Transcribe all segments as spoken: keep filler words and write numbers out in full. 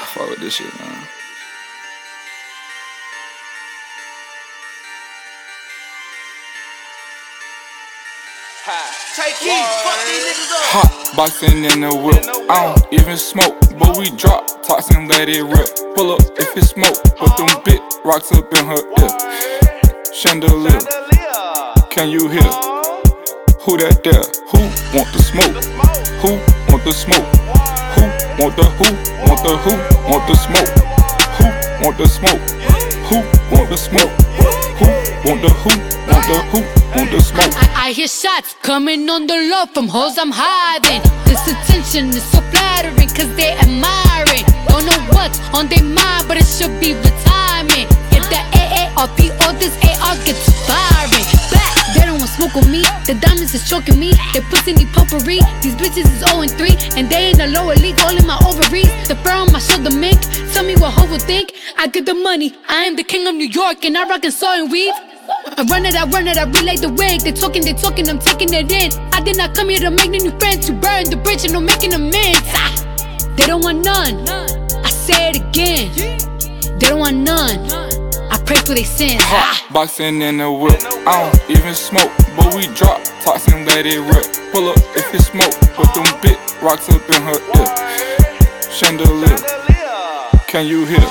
fuck with this shit, man. Take heat, fuck these niggas up. Hot boxing in the whip. I don't even smoke, but we drop tops and let it rip. Pull up if it smoke, put them big rocks up in her ear. Chandelier, can you hear? Who that there? Who want the smoke? Who want the smoke? Who want the who? Want the who? Want the smoke? Who want the smoke? Who want the smoke? Who want the who? Want the who? Want the smoke? I, I hear shots coming on the low from hoes I'm hiding. This attention is so flattering cause they admiring. Don't know what's on their mind, but it should be retirement. Get the A A R P or this A R gets firing. Back, they don't want smoke with me. The diamonds is choking me. They pussy need potpourri. These bitches is oh and three, and they in the lower league, all in my ovaries. The fur on my shoulder mink. Tell me what hoe would think. I get the money. I am the king of New York, and I rockin' saw and weave. I run it, I run it, I relay the wig. They talking, they talking, I'm taking it in. I did not come here to make new friends, to burn the bridge and I'm making amends. Ah, they don't want none. I say it again. They don't want none. I pray for their sins. Hot boxing in the whip. I don't even smoke, but we drop tops and let it rip. Pull up if it smoke, put them big rocks up in her ear. Chandelier, can you hear?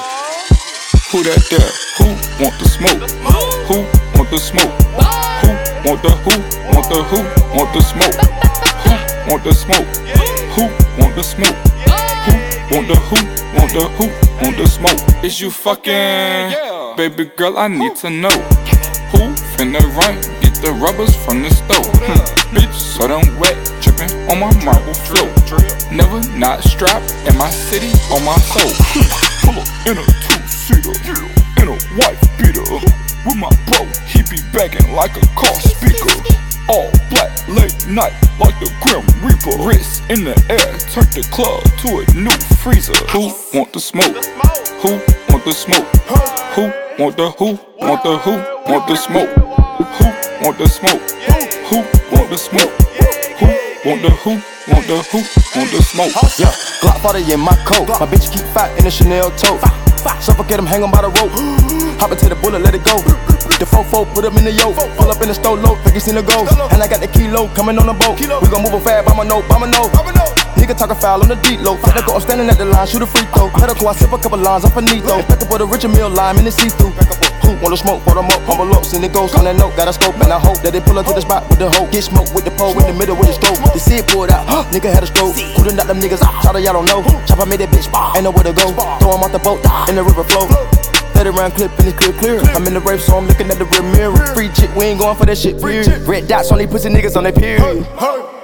Who that there? Who want the smoke? Who want the smoke? Who want the who? Want the who? Want the smoke? Who want the smoke? Who want the smoke? Who want the who? Want the who? Want the smoke? Is you fucking? Baby girl, I need to know. Who finna run? Get the rubbers from the stove. Hmm. Bitch, so damn wet, drippin' on my marble floor. Never not strapped in my city, on my soul. Pull up in a two-seater, in a white beater. With my bro, he be begging like a car speaker. All black, late night, like the Grim Reaper. Wrist in the air, turn the club to a new freezer. Who want the smoke? Who want the smoke? Who want the who? Want the who? Want the smoke? Who want the smoke? Who want the smoke? Who want the who? Want the who? Want the smoke? Yeah, Glock forty in my coat. My bitch keep fat in a Chanel tote. Suffocate him, hang him by the rope. Hop into the bullet, let it go. The fofo, put him in the yoke. Pull up in the stove low, think he seen the ghost. And I got the kilo coming on the boat. We gon' move a fast, by my note, by my note. Nigga talkin' foul on the deep low. Let go, I'm standing at the line, shoot a free throw. Medical, I sip a couple lines, I'm finito. Expected with a richer meal, lime in the see-through. Who wanna smoke, pour them up, humble up, seen the ghost on that note. Got a scope, and I hope that they pull up to the spot with the hoe. Get smoke with the pole in the middle with the stroke. They see it poured out, nigga had a stroke. Couldn't knock them niggas out, shout out, y'all don't know. Chopper made that bitch, ain't know where to go. Throw him off the boat, in the river flow. thirty round clip and it's clear, clear. I'm in the rape, so I'm looking at the rear mirror. Free chick, we ain't going for that shit, period. Red dots, only pussy niggas on that period.